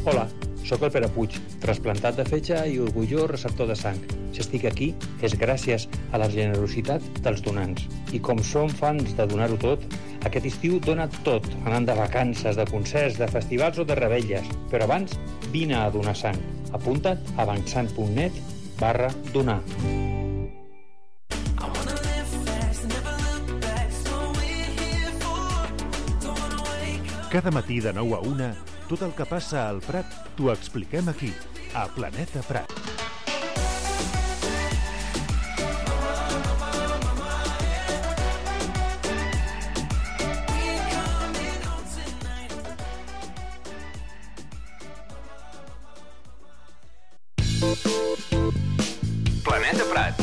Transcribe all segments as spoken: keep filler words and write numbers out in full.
Hola, sóc el Pere Puig, trasplantat de fetge i orgullós receptor de sang. Si estic aquí és gràcies a la generositat dels donants. I com som fans de donar-ho tot, aquest estiu dona tot, anant de vacances, de concerts, de festivals o de revetlles. Però abans, vine a donar sang. Apunta't a avançant.net barra donar. Cada matí de nou a una, tot el que passa al Prat t'ho expliquem aquí, a Planeta Prat. Planeta Prat.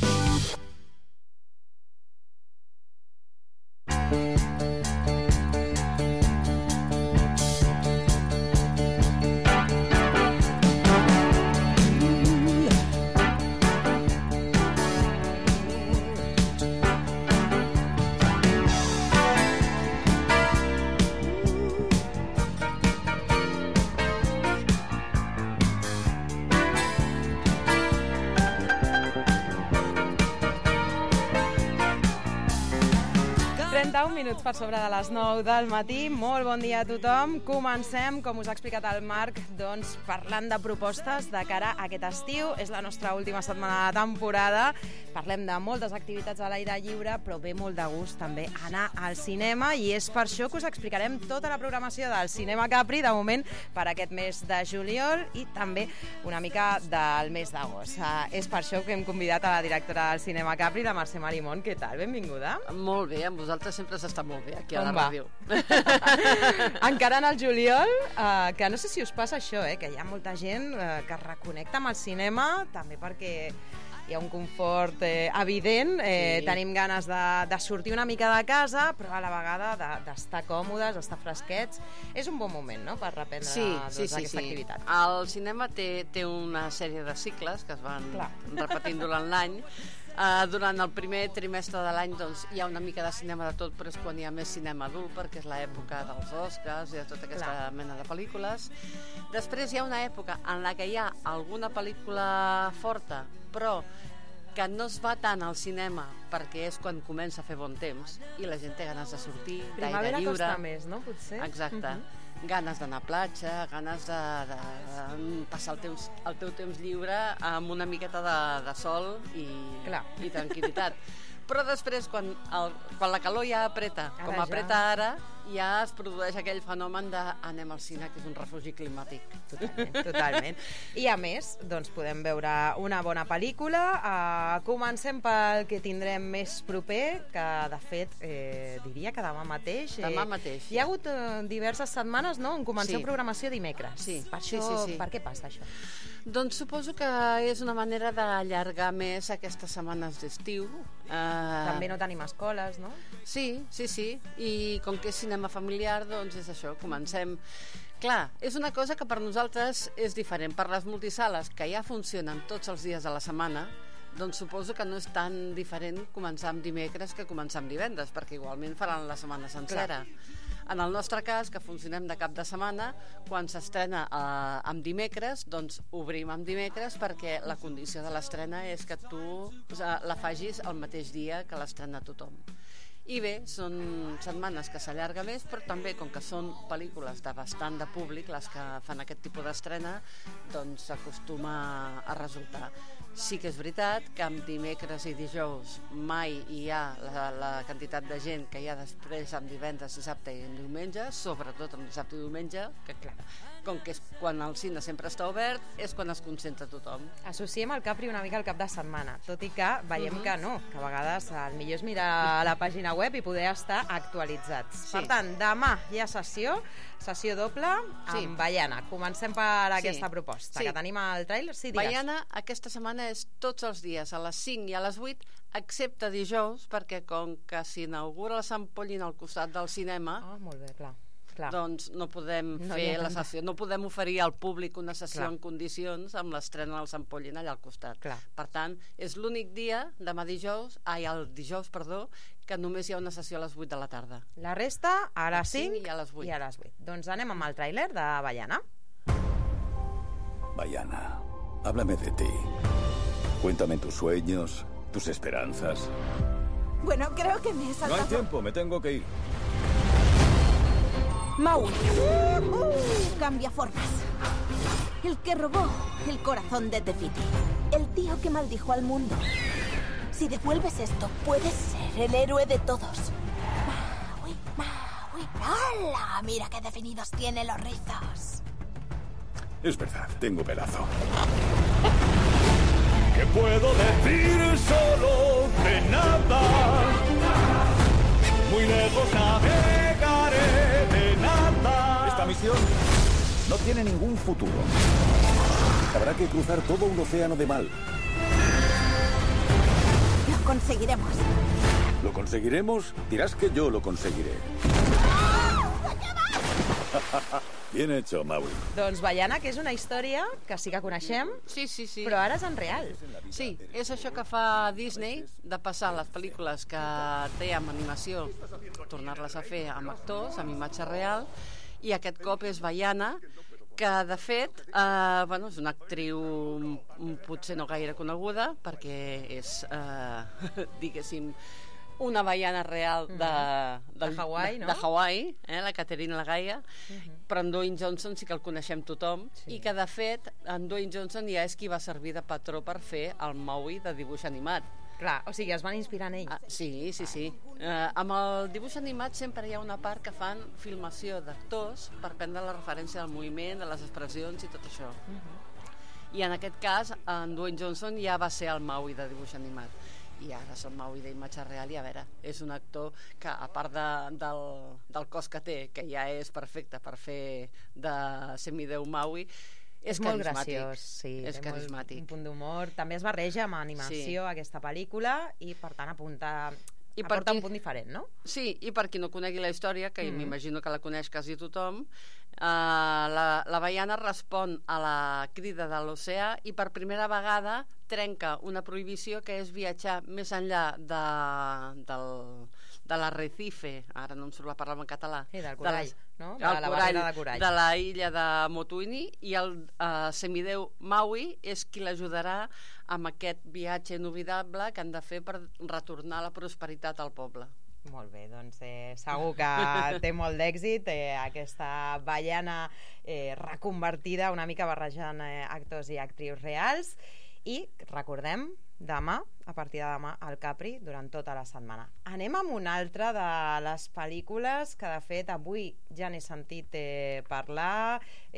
trenta-un minuts per sobre de les nou del matí. Molt bon dia a tothom. Comencem, com us ha explicat el Marc, doncs, parlant de propostes de cara a aquest estiu. És la nostra última setmana de temporada. Parlem de moltes activitats a l'aire lliure, però ve molt de gust també anar al cinema, i és per això que us explicarem tota la programació del Cinema Capri, de moment, per aquest mes de juliol i també una mica del mes d'agost. Uh, és per això que hem convidat a la directora del Cinema Capri, la Mercè Marimón. Què tal? Benvinguda. Molt bé, amb vosaltres sempre s'està molt bé aquí a Com la va? ràdio. Encara en el juliol, eh, que no sé si us passa això, eh, que hi ha molta gent eh, que es reconnecta amb el cinema, també perquè hi ha un confort eh, evident, eh, Sí. tenim ganes de, de sortir una mica de casa, però a la vegada d'estar de, còmodes, d'estar fresquets. És un bon moment, no?, per reprendre Sí, doncs, sí, sí, aquesta sí. activitat. El cinema té, té una sèrie de cicles que es van Clar. repetint durant l'any. Uh, durant el primer trimestre de l'any doncs, hi ha una mica de cinema de tot, però és quan hi ha més cinema adult, perquè és l'època dels Oscars i de tota aquesta Clar. mena de pel·lícules. Després hi ha una època en la que hi ha alguna pel·lícula forta, però que no es va tant al cinema perquè és quan comença a fer bon temps i la gent té ganes de sortir, d'aire Primavera lliure. costa més, no?, potser? Exacte. Uh -huh. Ganes d'anar a platja, ganes de, de, de passar el teu, el teu temps lliure amb una miqueta de, de sol i, Clar. i tranquil·litat. Però després, quan, el, quan la calor ja apreta, Ara com ja. apreta ara, ja es produeix aquell fenomen de anem al cine, que és un refugi climàtic. Totalment, totalment. I a més, doncs podem veure una bona pel·lícula. Uh, comencem pel que tindrem més proper, que de fet eh, diria que demà mateix. Eh, Demà mateix. Hi ha hagut eh, diverses setmanes, no?, on comenceu Sí. programació dimecres. Sí, Per sí, això, sí, sí. Per què passa això? Doncs suposo que és una manera d'allargar més aquestes setmanes d'estiu. Uh, També no tenim escoles, no? Sí, sí, sí. I com que és cinema familiar, doncs és això, comencem... Clar, és una cosa que per nosaltres és diferent. Per les multisales, que ja funcionen tots els dies de la setmana, doncs suposo que no és tan diferent començar amb dimecres que començar amb divendres, perquè igualment faran la setmana sencera. Clar. En el nostre cas, que funcionem de cap de setmana, quan s'estrena eh, amb dimecres, doncs obrim amb dimecres perquè la condició de l'estrena és que tu o sigui, la facis el mateix dia que l'estrena tothom. I bé, són setmanes que s'allarga més, però també, com que són pel·lícules de bastant de públic, les que fan aquest tipus d'estrena, doncs s'acostuma a resultar. Sí que és veritat que amb dimecres i dijous mai hi ha la, la quantitat de gent que hi ha després amb divendres, dissabte i diumenge, sobretot amb dissabte i diumenge, que clar, com que és quan el cine sempre està obert, és quan es concentra tothom. Associem el Capri una mica al cap de setmana, tot i que veiem Uh-huh. que no, que a vegades el millor és mirar a la pàgina web i poder estar actualitzats. Sí. Per tant, demà hi ha sessió, sessió doble amb Sí. Baiana. Comencem per aquesta Sí. proposta, Sí. que tenim el tràiler. Sí, digues. Baiana aquesta setmana és tots els dies a les cinc i a les vuit, excepte dijous, perquè com que s'inaugura la Sant Pollín al costat del cinema, Ah, molt bé, clar. clar. doncs no podem No hi fer ha la tanta- sessió, no podem oferir al públic una sessió Clar. en condicions amb l'estrena del Sant Pollín allà al costat. Clar. Per tant, és l'únic dia, demà dijous, ai, el dijous, perdó, que només hi ha una sessió a les vuit de la tarda. La resta a les A les cinc cinc i a les vuit. i a les vuit. Doncs anem amb el tràiler de Baiana. Vaiana, háblame de ti. Cuéntame tus sueños, tus esperanzas. Bueno, creo que me he saltado... No hay tiempo, me tengo que ir. Maui. Cambia formas. El que robó el corazón de Tefiti. El tío que maldijo al mundo. Si devuelves esto, puedes ser el héroe de todos. Maui, Maui. ¡Hala! Mira qué definidos tiene los rizos. Es verdad, tengo pelazo. ¿Qué puedo decir? Solo de nada. Muy lejos navegaré de nada. Esta misión no tiene ningún futuro. Habrá que cruzar todo un océano de mal. Lo conseguiremos. ¿Lo conseguiremos? Dirás que yo lo conseguiré. Bien hecho, Maui. Doncs Vaiana, que és una història que sí que coneixem, Sí, sí, sí. però ara és en real. Sí, és això que fa Disney, de passar les pel·lícules que té amb animació, tornar-les a fer amb actors, amb imatge real, i aquest cop és Vaiana, que de fet eh, bueno, és una actriu potser no gaire coneguda, perquè és, eh, diguéssim, una Vaiana real de, de Hawaii, no? De Hawaii, eh, la Caterina Lagaia, uh-huh. Però en Dwayne Johnson sí que el coneixem tothom, sí. I que de fet en Dwayne Johnson ja és qui va servir de patró per fer el Maui de dibuix animat. Clar, o sigui, es van inspirar en ell. Ah, sí, sí, sí. Eh, amb el dibuix animat sempre hi ha una part que fan filmació d'actors per prendre la referència del moviment, de les expressions i tot això. Uh-huh. I en aquest cas, en Dwayne Johnson ja va ser el Maui de dibuix animat. I ara és el Maui d'imatge real i a veure, és un actor que a part de, del, del cos que té, que ja és perfecte per fer de semideu Maui, és, és molt carismàtic. graciós, sí, és carismàtic. Un punt d'humor, també es barreja amb animació sí. Aquesta pel·lícula i per tant apunta, I aporta qui... un punt diferent, no? Sí, i per qui no conegui la història, que mm. m'imagino que la coneix quasi tothom, eh, la, la Vaiana respon a la crida de l'oceà i per primera vegada trenca una prohibició que és viatjar més enllà de, del, de l'arrecife, ara no em surt la paraula en català, sí, del corall, de no? De la corall, barrera de corall, de la illa de Motuini, i el eh, semideu Maui és qui l'ajudarà amb aquest viatge inoblidable que han de fer per retornar la prosperitat al poble. Molt bé, doncs eh, segur que té molt d'èxit eh, aquesta Vaiana eh, reconvertida, una mica barrejant eh, actors i actrius reals. I recordem, demà, a partir de demà, al Capri, durant tota la setmana. Anem amb una altra de les pel·lícules que, de fet, avui ja n'he sentit eh, parlar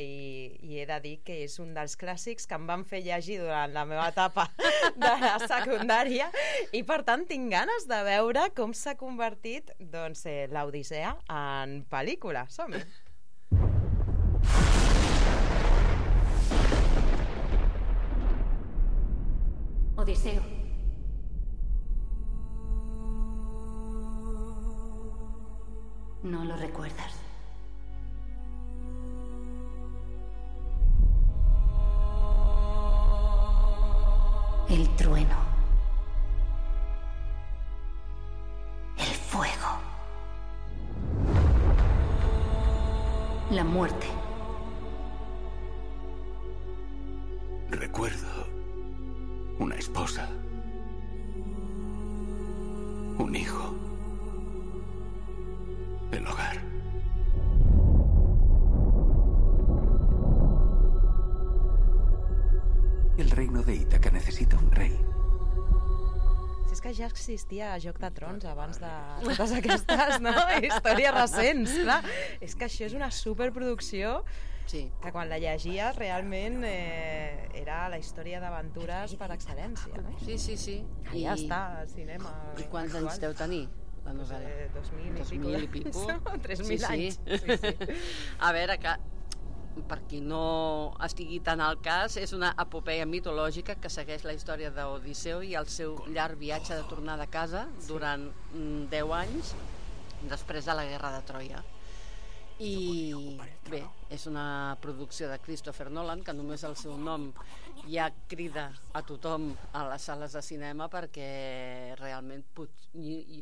i, i he de dir que és un dels clàssics que em van fer llegir durant la meva etapa de la secundària i, per tant, tinc ganes de veure com s'ha convertit doncs, eh, l'Odissea en pel·lícula. Som-hi! Odiseo. ¿No lo recuerdas? El trueno. El fuego. La muerte. Recuerdo una esposa, un hijo, el hogar. El reino de Ítaca necesita un rey. Si és que ja existia Joc de Trons abans de totes aquestes, no? Històries recents, clar. És que això és una superproducció sí. Que quan la llegies realment eh, era la història d'aventures per excel·lència, no? Sí, sí, sí. I ja està, al cinema. I quants actual. Anys deu tenir? La novel·la? Eh, dos mil i dos pico. Mil i pico. Tres mil sí, anys. Sí. Sí, sí. A veure, que per qui no estigui tan al cas, és una epopeia mitològica que segueix la història d'Odisseu i el seu llarg viatge de tornada a casa durant mm, deu anys després de la guerra de Troia. I bé, és una producció de Christopher Nolan, que només el seu nom ja crida a tothom a les sales de cinema, perquè realment pot...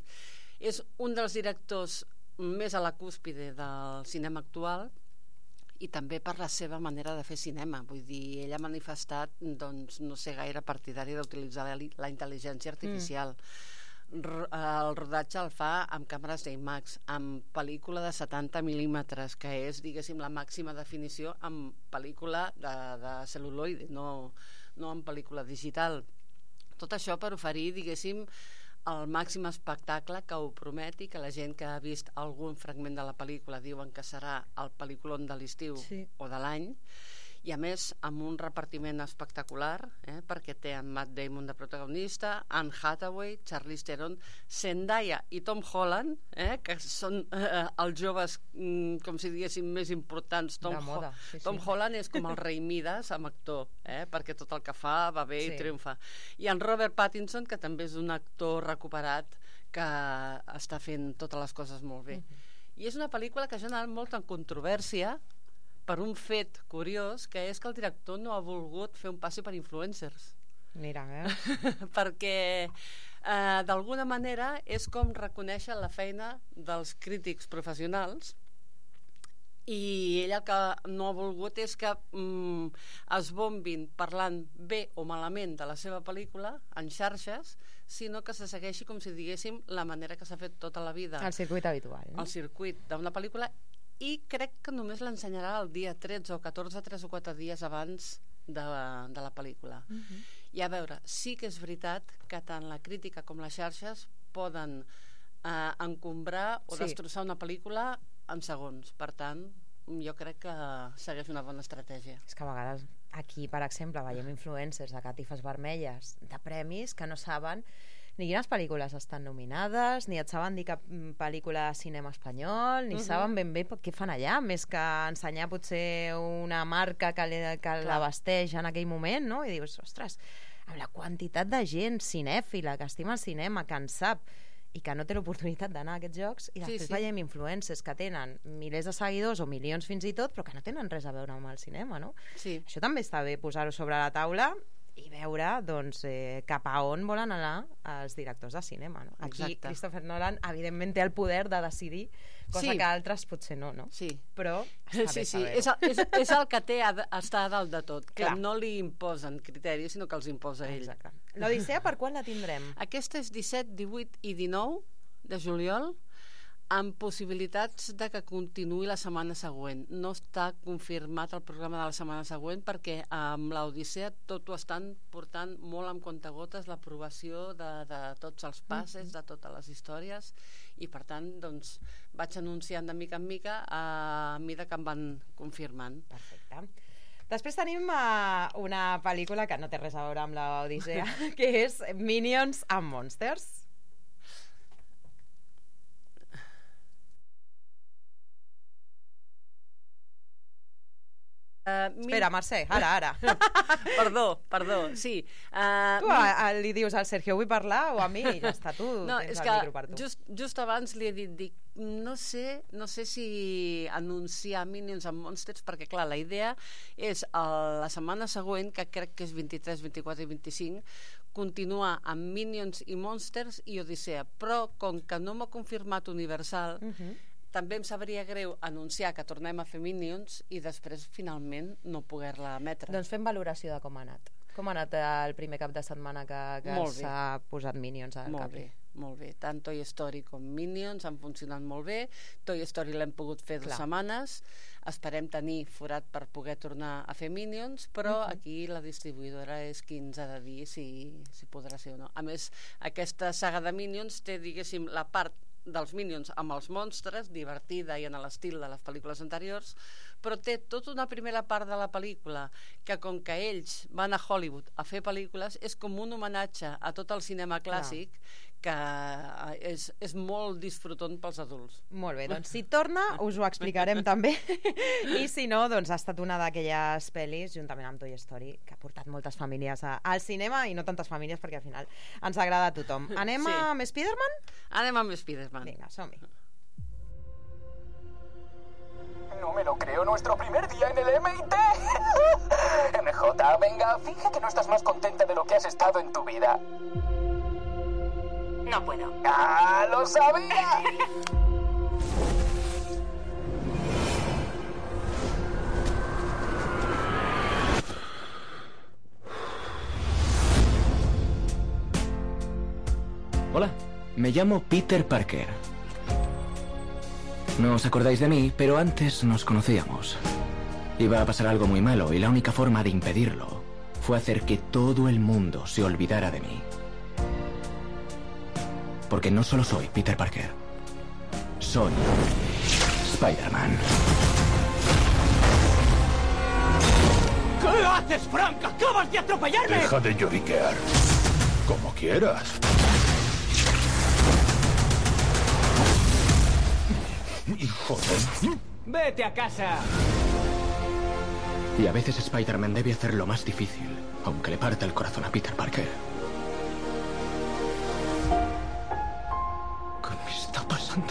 és un dels directors més a la cúspide del cinema actual i també per la seva manera de fer cinema. Vull dir, ell ha manifestat, doncs, no sé gaire partidari d'utilitzar la, la intel·ligència artificial. Mm. El rodatge el fa amb càmeres d'IMAX, amb pel·lícula de setanta mil·límetres, que és, diguéssim, la màxima definició amb pel·lícula de, de cel·luloide, no, no amb pel·lícula digital. Tot això per oferir, diguéssim, el màxim espectacle que ho prometi, que la gent que ha vist algun fragment de la pel·lícula diuen que serà el pel·lículon de l'estiu sí. o de l'any, i a més amb un repartiment espectacular, eh, perquè té en Matt Damon de protagonista, Anne Hathaway, Charlize Theron, Zendaya i Tom Holland, eh, que són eh, els joves, mm, com si diguéssim, més importants. Tom, moda, sí, Tom sí. Holland és com el rei Midas amb actor, eh, perquè tot el que fa va bé sí. i triomfa. I en Robert Pattinson, que també és un actor recuperat que està fent totes les coses molt bé. Mm-hmm. I és una pel·lícula que ha generat molta controvèrsia per un fet curiós, que és que el director no ha volgut fer un passi per influencers. Mira, eh? Perquè eh, d'alguna manera és com reconèixer la feina dels crítics professionals, i ell el que no ha volgut és que mm, es bombin parlant bé o malament de la seva pel·lícula en xarxes, sinó que se segueixi, com si diguéssim, la manera que s'ha fet tota la vida. El circuit habitual. No? El circuit d'una pel·lícula, i crec que només l'ensenyarà el dia tretze o catorze, tres o quatre dies abans de, de la pel·lícula. Uh-huh. I a veure, sí que és veritat que tant la crítica com les xarxes poden eh, encombrar o sí. destrossar una pel·lícula en segons. Per tant, jo crec que segueix una bona estratègia. És que a vegades aquí, per exemple, veiem influencers de catifes vermelles de premis que no saben ni quines pel·lícules estan nominades, ni et saben dir cap pel·lícula de cinema espanyol, ni uh-huh. saben ben bé què fan allà, més que ensenyar potser una marca que, li, que l'abasteix en aquell moment, no? I dius, ostres, amb la quantitat de gent cinèfila que estima el cinema, que en sap, i que no té l'oportunitat d'anar a aquests jocs, i després sí, sí. veiem influencers que tenen milers de seguidors o milions fins i tot, però que no tenen res a veure amb el cinema, no? Sí. Això també està bé posar-ho sobre la taula i veure doncs, eh, cap a on volen anar els directors de cinema, no? Aquí Exacte. Christopher Nolan evidentment té el poder de decidir, cosa sí. que altres potser no, no? Sí. Però està sí, bé sí. És, el, és, és el que té a estar a dalt de tot, que Clar. no li imposen criteris, sinó que els imposa ell. Exacte. L'Odissea per quan la tindrem? Aquesta és disset, divuit i dinou de juliol, amb possibilitats de que continuï la setmana següent. No està confirmat el programa de la setmana següent perquè amb l'Odissea tot ho estan portant molt amb comptagotes, l'aprovació de, de tots els passes, de totes les històries, i per tant doncs, vaig anunciant de mica en mica a mida que em van confirmant. Perfecte. Després tenim uh, una pel·lícula que no té res a veure amb l'Odissea, que és Minions and Monsters. Uh, Espera, Mercè, ara, ara. perdó, perdó, sí. Uh, tu a, a, li dius al Sergio vull parlar o a mi? Ja està, tu no, tens és el que micro per tu. Just, just abans li he dit, dic, no sé, no sé si anunciar Minions and Monsters, perquè clar, la idea és a la setmana següent, que crec que és vint-i-tres, vint-i-quatre i vint-i-cinc, continuar amb Minions i Monsters i Odissea, però com que no m'ha confirmat Universal, uh-huh. també em sabria greu anunciar que tornem a fer Minions i després finalment no poder-la emetre. Doncs fem valoració de com ha anat. Com ha anat el primer cap de setmana que, que s'ha posat Minions al molt cap? Bé, molt bé. Tant Toy Story com Minions han funcionat molt bé. Toy Story l'hem pogut fer Clar. dues setmanes. Esperem tenir forat per poder tornar a fer Minions, però uh-huh. aquí la distribuïdora és qui ens ha de dir si, si podrà ser o no. A més, aquesta saga de Minions té, diguéssim, la part dels Minions amb els monstres, divertida i en l'estil de les pel·lícules anteriors, però té tota una primera part de la pel·lícula que com que ells van a Hollywood a fer pel·lícules és com un homenatge a tot el cinema clàssic Clar. que és, és molt disfrutant pels adults. Molt bé, doncs si torna us ho explicarem també i si no, doncs ha estat una d'aquelles pel·lis juntament amb Toy Story que ha portat moltes famílies a, al cinema i no tantes famílies perquè al final ens agrada a tothom. Anem sí. amb Spider-Man? Anem amb Spider-Man. Venga, som-hi. No me lo creo, nuestro primer día en el M I T. M J, venga, finge que no estás más contenta de lo que has estado en tu vida. No puedo. ¡Ah, lo sabía! Me llamo Peter Parker. No os acordáis de mí, pero antes nos conocíamos. Iba a pasar algo muy malo y la única forma de impedirlo fue hacer que todo el mundo se olvidara de mí. Porque no solo soy Peter Parker, soy Spider-Man. ¿Qué haces, Frank? ¡Acabas de atropellarme! Deja de lloriquear. Como quieras. Hijo de... ¡Vete a casa! Y a veces Spider-Man debe hacer lo más difícil, aunque le parta el corazón a Peter Parker. ¿Qué me està passant?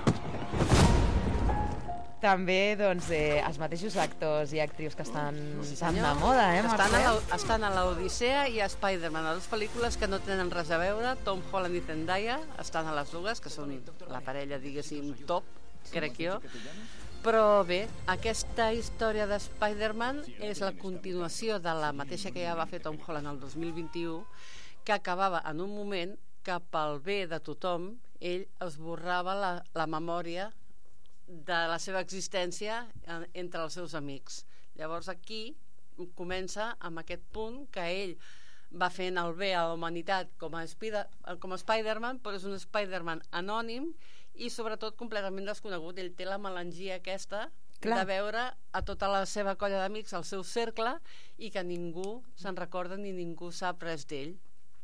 També, doncs, eh, els mateixos actors i actrius que estan Sí, tan de senyor. moda, eh, Estan a Marcel? la- Estan a l'Odissea i a Spider-Man, a dues pel·lícules que no tenen res a veure. Tom Holland i Zendaya estan a les dues, que són la parella, diguéssim, top, crec jo. Però bé, aquesta història de Spider-Man és la continuació de la mateixa que ja va fer Tom Holland el dos mil vint-i-u, que acabava en un moment que pel bé de tothom ell esborrava la, la memòria de la seva existència en, entre els seus amics. Llavors aquí comença amb aquest punt que ell va fent el bé a la humanitat com a, Spider, com a Spider-Man, però és un Spider-Man anònim i sobretot completament desconegut. Ell té la melangia aquesta Clar. de veure a tota la seva colla d'amics, al seu cercle, i que ningú se'n recorda ni ningú sap res d'ell.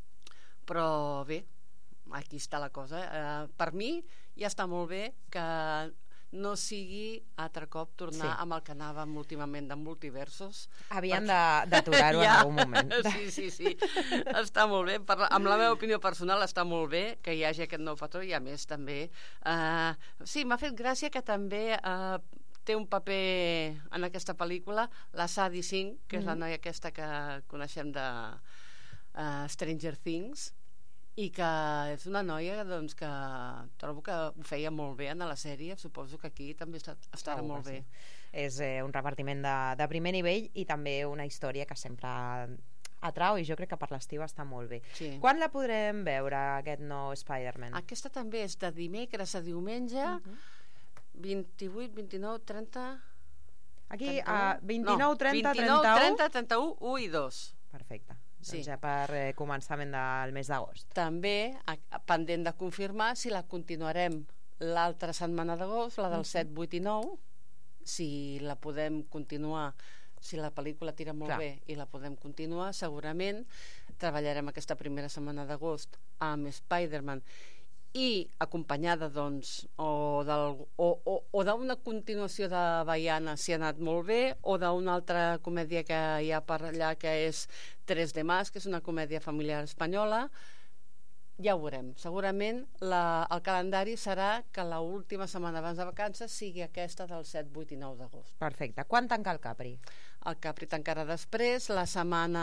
Però bé, aquí està la cosa. Eh, per mi ja està molt bé que no sigui altre cop tornar Sí. amb el que anàvem últimament de multiversos. Havien Perquè- de- d'aturar-ho en Ja. algun moment. Sí, sí, sí. Està molt bé. Per, amb la meva opinió personal està molt bé que hi hagi aquest nou patró i a més també... Eh, sí, m'ha fet gràcia que també eh, té un paper en aquesta pel·lícula la Sadie Sink, que és la Mhm. noia aquesta que coneixem de uh, Stranger Things, i que és una noia doncs, que trobo que ho feia molt bé en la sèrie. Suposo que aquí també està, estarà Segur molt que bé. sí. És eh, un repartiment de, de primer nivell i també una història que sempre atrau i jo crec que per l'estiu està molt bé. Sí. Quan la podrem veure, aquest nou Spider-Man? Aquesta també és de dimecres a diumenge, vint-i-vuit, vint-i-nou, trenta... Aquí, trenta-u? a vint-i-nou, trenta, vint-i-nou, trenta-u. trenta, trenta-u, u i dos. Perfecte. Sí. Doncs ja per eh, començament del mes d'agost. També a, a, pendent de confirmar si la continuarem l'altra setmana d'agost, la del Mhm. set, vuit i nou, si la podem continuar, si la pel·lícula tira molt Clar. bé i la podem continuar, segurament treballarem aquesta primera setmana d'agost amb Spider-Man i acompanyada doncs o del- o, o, o d'una continuació de Baiana si ha anat molt bé, o d'una altra comèdia que hi ha per allà que és Tres de Más, que és una comèdia familiar espanyola. Ja ho veurem. Segurament la, el calendari serà que l'última setmana abans de vacances sigui aquesta del set, vuit i nou d'agost. Perfecte. Quan tanca el Capri? El Capri tancarà després, la setmana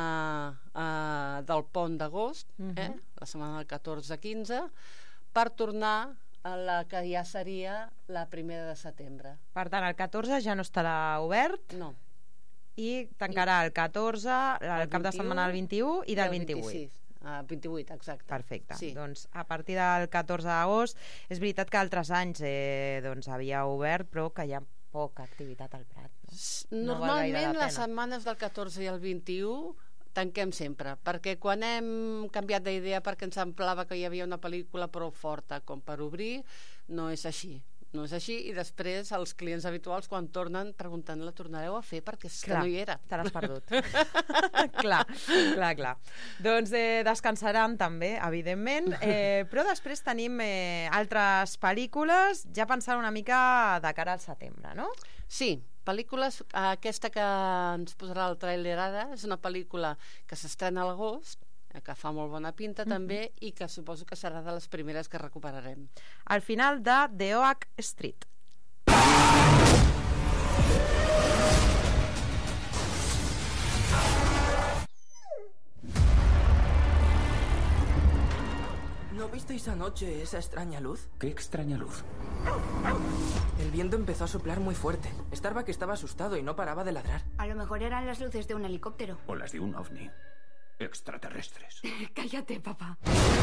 eh, del pont d'agost, Mhm. eh? la setmana del catorze quinze, per tornar a la que ja seria la primera de setembre. Per tant, el catorze ja no estarà obert. No. I tancarà el catorze, el, cap de setmana del vint-i-u i del vint-i-vuit. vint-i-sis. Uh, vint-i-vuit, exacte. Perfecte. Sí. Doncs a partir del catorze d'agost, és veritat que altres anys eh, doncs, havia obert, però que hi ha poca activitat al Prat. No? No val gaire Normalment la les pena. setmanes del catorze i el vint-i-u tanquem sempre, perquè quan hem canviat d'idea perquè ens semblava que hi havia una pel·lícula prou forta com per obrir, no és així. No és així, i després els clients habituals quan tornen preguntant la tornareu a fer perquè és Clar, que no hi era. te l'has perdut. clar, clar, clar. Doncs eh, descansaran també, evidentment, eh, però després tenim eh, altres pel·lícules, ja pensant una mica de cara al setembre, no? Sí, pel·lícules, aquesta que ens posarà el tràiler ara és una pel·lícula que s'estrena a l'agost, que fa molt bona pinta també, i que suposo que serà de les primeres que recuperarem. Al final de The Oak Street. ¿No visteis anoche esa extraña luz? ¿Qué extraña luz? El viento empezó a soplar muy fuerte. Starbuck estaba asustado y no paraba de ladrar. A lo mejor eran las luces de un helicóptero. O las de un ovni. extraterrestres. Cállate, papá.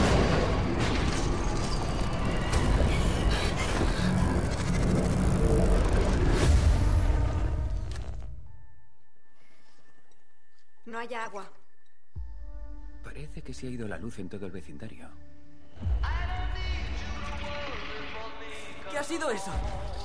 No hay agua. Parece que se ha ido la luz en todo el vecindario. ¿Qué ha sido eso?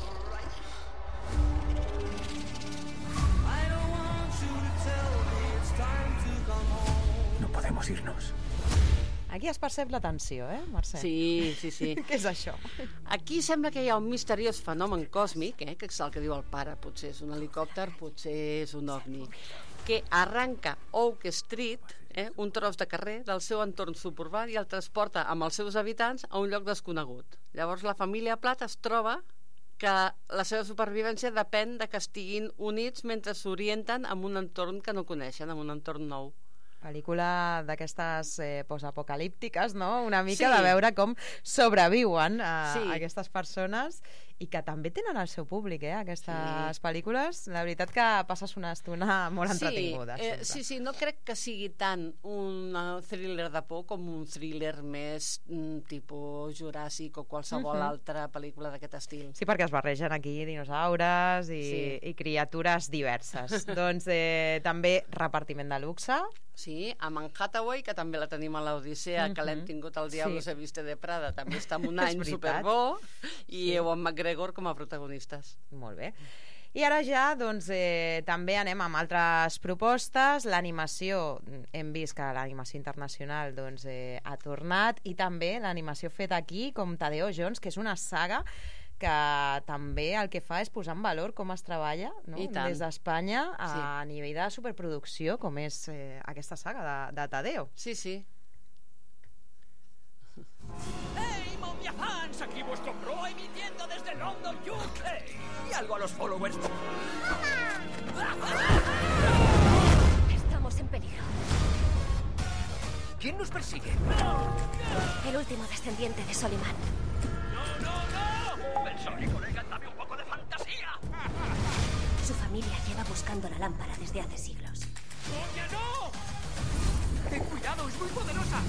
No podemos irnos. Aquí es percep la tensió, eh, Mercè? Sí, sí, sí. Què és això? Aquí sembla que hi ha un misteriós fenomen còsmic, eh, que és el que diu el pare, potser és un helicòpter, potser és un ovni, que arranca Oak Street, eh, un tros de carrer del seu entorn suburbà i el transporta amb els seus habitants a un lloc desconegut. Llavors la família Platt es troba que la seva supervivència depèn de que estiguin units mentre s'orienten en un entorn que no coneixen, en un entorn nou. Pel·lícula d'aquestes eh, postapocalíptiques, no? Una mica Sí. de veure com sobreviuen a, Sí. a aquestes persones i que també tenen el seu públic, eh, aquestes Sí. pel·lícules. La veritat que passes una estona molt entretinguda. Sí, eh, sempre. sí, sí, no crec que sigui tant un uh, thriller de por com un thriller més mm, tipus Juràssic o qualsevol Mhm. altra pel·lícula d'aquest estil. Sí, perquè es barregen aquí dinosaures i, Sí. i criatures diverses. Doncs eh, també repartiment de luxe. Sí, amb en Hathaway, que també la tenim a l'Odissea, que l'hem Mhm. tingut al Diablo Sí. se viste de Prada, també està en un És any veritat. superbo, i Sí. Ewan McGregor com a protagonistes. Molt bé. I ara ja doncs, eh, també anem amb altres propostes. L'animació, hem vist que l'animació internacional doncs, eh, ha tornat, i també l'animació feta aquí, com Tadeo Jones, que és una saga que també el que fa és posar en valor com es treballa, no? I tant. Des d'Espanya a Sí. nivell de superproducció, com és eh, aquesta saga de, de Tadeo. Sí, sí. ¡Hey, momia fans! Aquí vuestro pro emitiendo desde London, U K. Y algo a los followers. Estamos en peligro. ¿Quién nos persigue? El último descendiente de Soliman. ¡No, no, no! Pensaba que colega, dame un poco de fantasía. Su familia lleva buscando la lámpara desde hace siglos. ¡Momia, no! ¡Ten cuidado, es muy poderosa!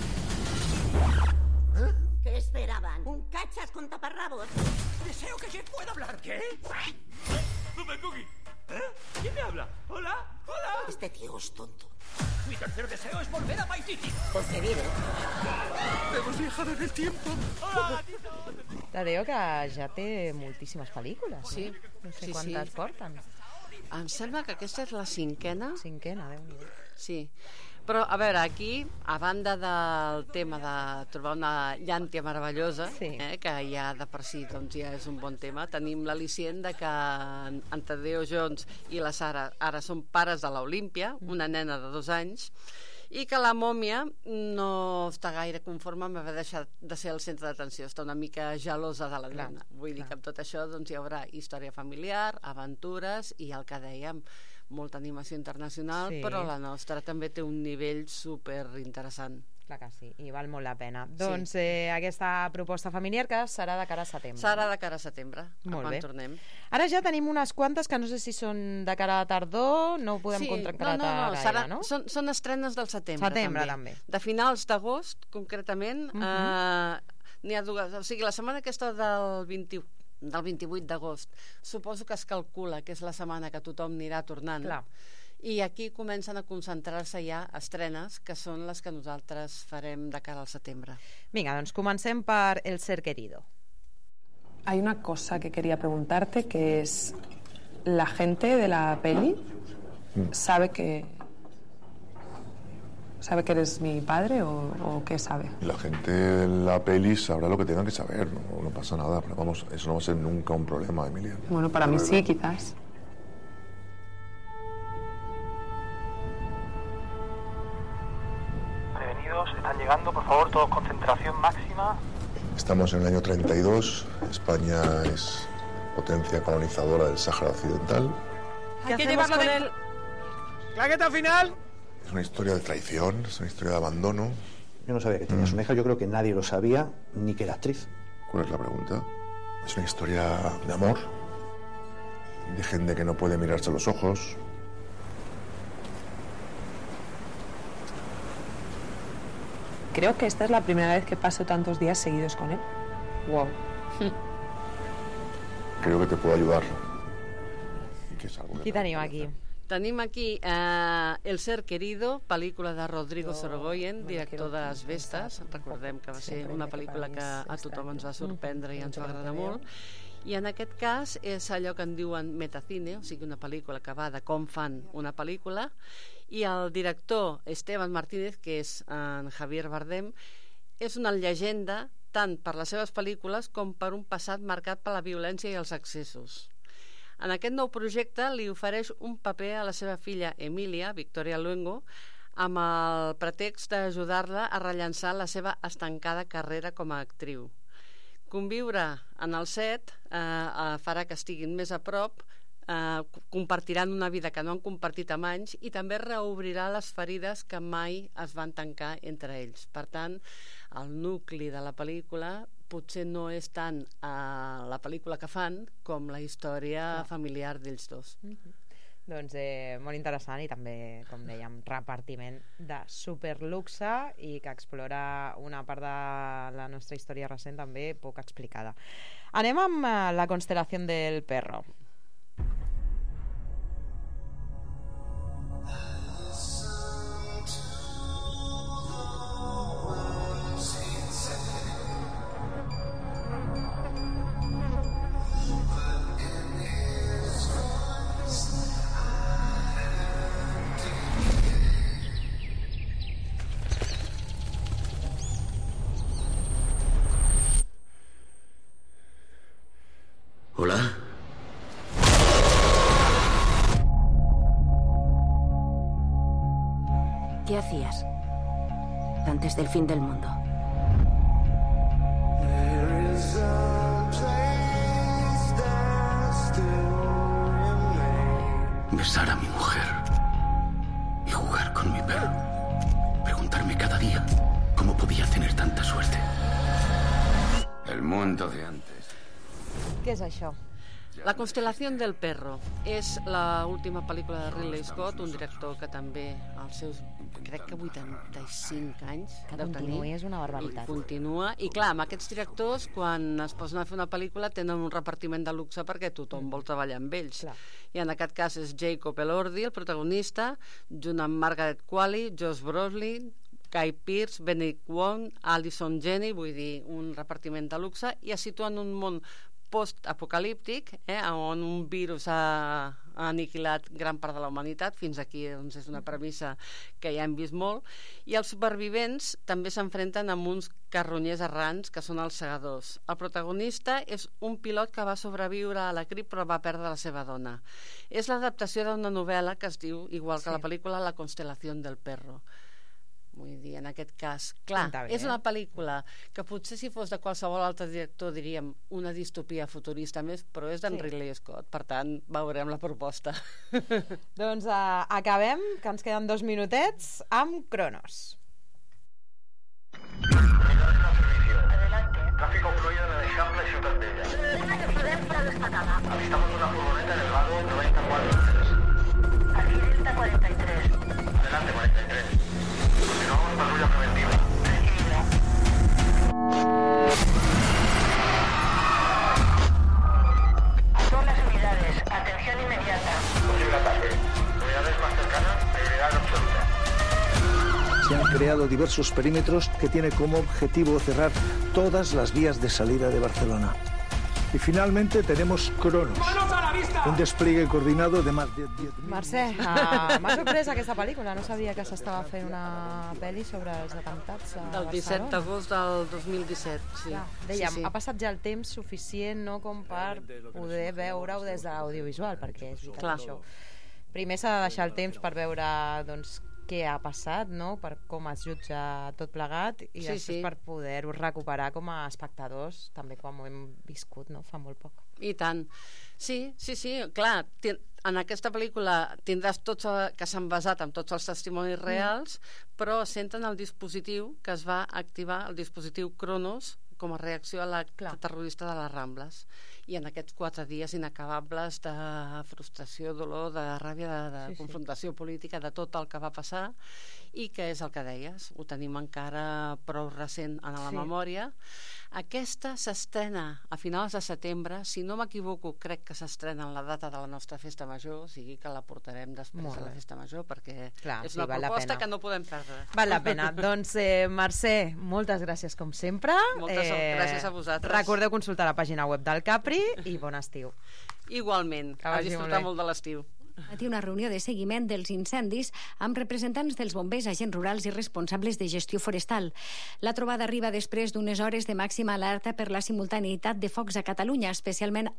¿Qué esperaban? ¿Un cachas con taparrabos? Deseo que Jeff pueda hablar. ¿Qué? ¿Dónde Cookie? ¿Eh? ¿Quién me habla? ¿Hola? ¿Hola? Este tío es tonto. Mi tercer deseo es volver a Paititi. Concedido. Hemos viajado en el tiempo. ¡Hola, gatito! Tadeo, que ja té moltíssimes pel·lícules, Sí. no? No sé Sí, quantes sí. porten. Em sembla que aquesta és la cinquena. Cinquena, Déu-n'hi-do. Sí. Però, a veure, aquí, a banda del tema de trobar una llàntia meravellosa, Sí. eh, que ja de per si doncs, ja és un bon tema, tenim l'al·licient de que en en Tadeo Jones i la Sara ara són pares de l'Olímpia, una nena de dos anys, i que la mòmia no està gaire conforme amb haver deixat de ser el centre d'atenció, està una mica gelosa de la Clar, nena. Vull dir clar. que amb tot això doncs, hi haurà història familiar, aventures i el que dèiem, molta animació internacional, Sí. però la nostra també té un nivell super interessant. Clar que sí, i val molt la pena. Doncs eh, aquesta proposta familiar que serà de cara a setembre. Serà de cara a setembre, Molt quan bé. tornem. Ara ja tenim unes quantes que no sé si són de cara a tardor, no ho podem Sí, contractar no, no, no, gaire, serà, no? Són, són estrenes del setembre, Setembre, també. també. De finals d'agost, concretament, Mhm. eh, n'hi ha dues. O sigui, la setmana aquesta del vint del vint-i-vuit d'agost, suposo que es calcula que és la setmana que tothom anirà tornant. Clar. I aquí comencen a concentrar-se ja estrenes, que són les que nosaltres farem de cara al setembre. Vinga, doncs comencem per El ser querido. Hay una cosa que quería preguntarte, que es, ¿la gente de la peli sabe que sabe que eres mi padre o, o qué sabe? La gente de la peli sabrá lo que tenga que saber, no, no pasa nada, pero vamos, eso no va a ser nunca un problema, Emilia. Bueno, para mí sí, quizás. Prevenidos, están llegando, por favor, todos concentración máxima. Estamos en el año treinta y dos, España es potencia colonizadora del Sáhara Occidental. Hay que llevarlo con él. ¡Claqueta final! Es una historia de traición, es una historia de abandono. Yo no sabía que tenías una hija, yo creo que nadie lo sabía, ni que era actriz. ¿Cuál es la pregunta? Es una historia de amor, de gente que no puede mirarse a los ojos. creo que esta es la primera vez que paso tantos días seguidos con él. Wow. Creo que te puedo ayudar. Y que es algo que Qui tenim aquí? Tenim aquí eh, El ser querido, pel·lícula de Rodrigo Sorogoyen, director de Les Vestes. Recordem que va ser una pel·lícula que a tothom ens va sorprendre i ens va agradar molt. I en aquest cas és allò que en diuen metacine, o sigui, una pel·lícula que va de com fan una pel·lícula, i el director Esteban Martínez, que és en Javier Bardem, és una llegenda tant per les seves pel·lícules com per un passat marcat per la violència i els excessos. En aquest nou projecte li ofereix un paper a la seva filla Emilia, Victoria Luengo, amb el pretext d'ajudar-la a rellançar la seva estancada carrera com a actriu. Conviure en el set eh, farà que estiguin més a prop, eh, compartiran una vida que no han compartit amb anys i també reobrirà les ferides que mai es van tancar entre ells. Per tant, el nucli de la pel·lícula potser no és tant eh, la pel·lícula que fan com la història familiar d'ells dos. Mm-hmm. Doncs eh, molt interessant i també, com dèiem, repartiment de superluxe i que explora una part de la nostra història recent també poc explicada. Anem amb eh, La constelació del perro. Hola. ¿Qué hacías antes del fin del mundo? Besar a mi mujer y jugar con mi perro. Preguntarme cada día cómo podía tener tanta suerte. El mundo de antes. Què és això? La constelació del perro és l'última pel·lícula de Ridley Scott, un director que també als seus, crec que vuitanta-cinc anys Que deu continuï tenir. és una barbaritat. I continua, i clar, amb aquests directors quan es posen a fer una pel·lícula tenen un repartiment de luxe perquè tothom vol treballar amb ells. Clar. I en aquest cas és Jacob Elordi, el protagonista, junt amb Margaret Qualley, Josh Brolin, Guy Pearce, Benedict Wong, Alison Janney, vull dir, un repartiment de luxe, i es situa en un món post-apocalíptic, eh, on un virus ha, ha aniquilat gran part de la humanitat. Fins aquí doncs, és una premissa que ja hem vist molt, i els supervivents també s'enfrenten amb uns carronyers errants que són els segadors. El protagonista és un pilot que va sobreviure a la grip però va perdre la seva dona. És l'adaptació d'una novel·la que es diu, igual que Sí. la pel·lícula, La constelació del perro. Vull dir, en aquest cas, clar, Pinta bé, és eh? una pel·lícula que potser si fos de qualsevol altre director diríem una distopia futurista més, però és d'en Sí. Ridley Scott, per tant veurem la proposta. Doncs uh, acabem, que ens queden dos minutets, amb Cronos. Tráfico fluido en el Eixample y Ciutat Vella. Zona de prudencia destacada. Avistamos una furgoneta en el lado noventa cuarenta y tres. Aquí Delta cuarenta y tres. Adelante, cuarenta y tres. Continuamos patrulla preventiva. Recibido. A todas las unidades, atención inmediata. Posible ataque. Unidades más cercanas, prioridad absoluta. Se han creado diversos perímetros que tienen como objetivo cerrar todas las vías de salida de Barcelona. Y finalmente tenemos Cronos, ¡Manos a la vista! un despliegue coordinado de más de diez mil... Mercè, uh, m'ha sorprès aquesta pel·lícula. No sabia que s'estava fent una pel·li sobre els atemptats a Del disset Barcelona. d'agost del dos mil disset, sí. Clar, dèiem, sí, sí. ha passat ja el temps suficient, no?, com per poder veure-ho des de l'audiovisual, perquè és veritat Clar. això. Primer s'ha de deixar el temps per veure, doncs, què ha passat, no?, per com es jutja tot plegat, i Sí, després sí. per poder-ho recuperar com a espectadors, també quan ho hem viscut, no?, fa molt poc. I tant. Sí, sí, sí, clar, ti- en aquesta pel·lícula tindràs tots, eh, que s'han basat en tots els testimonis reals, mm. però senten el dispositiu que es va activar, el dispositiu Cronos, com a reacció a l'acte terrorista de les Rambles. i en aquests quatre dies inacabables de frustració, dolor, de ràbia, de, de sí, confrontació sí. política, de tot el que va passar, i que és el que deies, ho tenim encara prou recent en la sí. memòria. Aquesta s'estrena a finals de setembre, si no m'equivoco crec que s'estrena en la data de la nostra festa major, o sigui que la portarem després de la festa major, perquè Clar, és una sí, proposta que no podem perdre. Val la pena. Doncs eh, Mercè, moltes gràcies com sempre. Moltes eh, gràcies a vosaltres. Recordeu consultar la pàgina web del Capri i bon estiu. Igualment, a disfrutar molt de l'estiu. Matí una reunió de seguiment dels incendis amb representants dels bombers, agents rurals i responsables de gestió forestal. La trobada arriba després d'unes hores de màxima alerta per la simultaneïtat de focs a Catalunya, especialment